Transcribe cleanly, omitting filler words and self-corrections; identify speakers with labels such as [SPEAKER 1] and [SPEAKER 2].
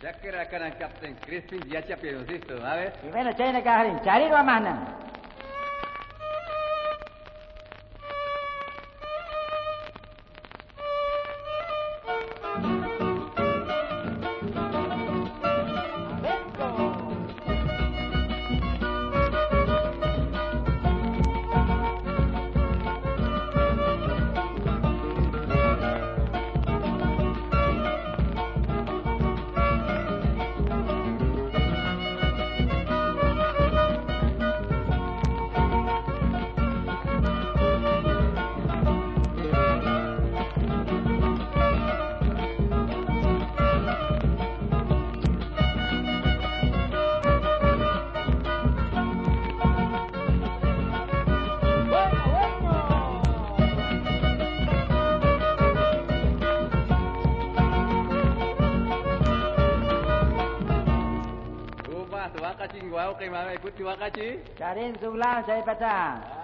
[SPEAKER 1] Ya kira-kira Kapten Crispin dia siap ya situ, ¿sabes?
[SPEAKER 2] Y bueno, chay na kaharin, cari rumah mana?
[SPEAKER 1] Wakachi guau kay mama ikut si Wakachi.
[SPEAKER 2] Cariin sulang saya patang.